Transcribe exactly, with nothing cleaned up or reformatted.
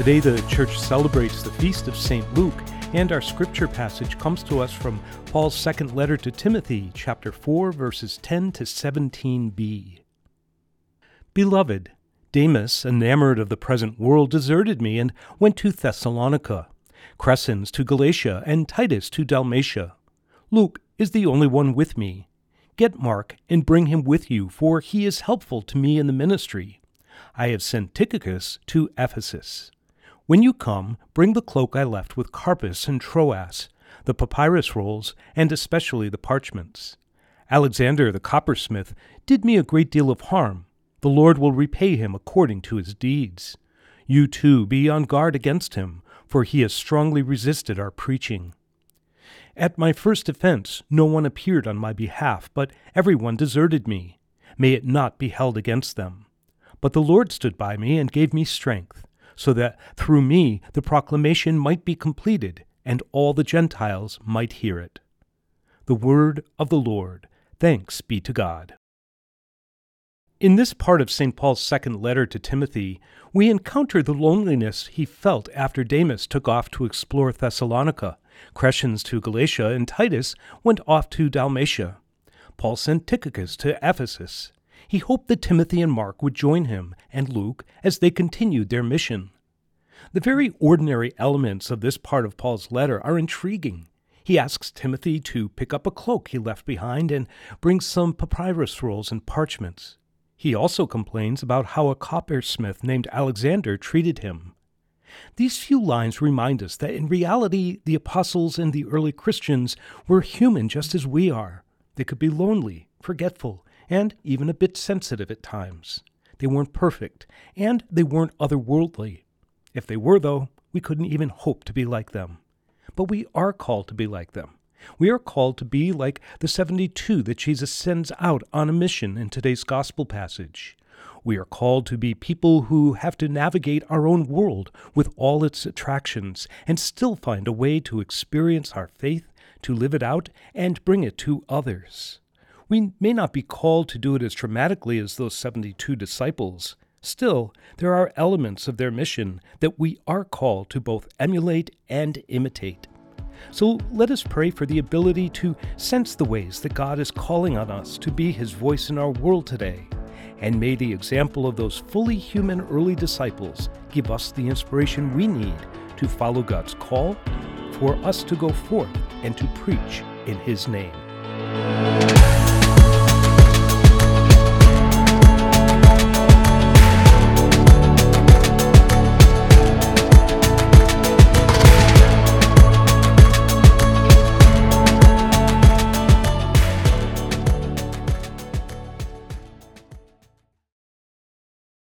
Today the church celebrates the feast of Saint Luke, and our scripture passage comes to us from Paul's second letter to Timothy, chapter four, verses ten to seventeen b. Beloved, Demas, enamored of the present world, deserted me and went to Thessalonica, Crescens to Galatia, and Titus to Dalmatia. Luke is the only one with me. Get Mark and bring him with you, for he is helpful to me in the ministry. I have sent Tychicus to Ephesus. When you come, bring the cloak I left with Carpus and Troas, the papyrus rolls, and especially the parchments. Alexander the coppersmith did me a great deal of harm. The Lord will repay him according to his deeds. You too be on guard against him, for he has strongly resisted our preaching. At my first offense no one appeared on my behalf, but everyone deserted me. May it not be held against them. But the Lord stood by me and gave me strength, so that through me the proclamation might be completed, and all the Gentiles might hear it. The word of the Lord. Thanks be to God. In this part of Saint Paul's second letter to Timothy, we encounter the loneliness he felt after Demas took off to explore Thessalonica, Crescens to Galatia, and Titus went off to Dalmatia. Paul sent Tychicus to Ephesus. He hoped that Timothy and Mark would join him and Luke as they continued their mission. The very ordinary elements of this part of Paul's letter are intriguing. He asks Timothy to pick up a cloak he left behind and bring some papyrus rolls and parchments. He also complains about how a coppersmith named Alexander treated him. These few lines remind us that in reality the apostles and the early Christians were human just as we are. They could be lonely, forgetful, and even a bit sensitive at times. They weren't perfect, and they weren't otherworldly. If they were, though, we couldn't even hope to be like them. But we are called to be like them. We are called to be like the seventy-two that Jesus sends out on a mission in today's gospel passage. We are called to be people who have to navigate our own world with all its attractions and still find a way to experience our faith, to live it out, and bring it to others. We may not be called to do it as dramatically as those seventy-two disciples. Still, there are elements of their mission that we are called to both emulate and imitate. So let us pray for the ability to sense the ways that God is calling on us to be his voice in our world today. And may the example of those fully human early disciples give us the inspiration we need to follow God's call for us to go forth and to preach in his name.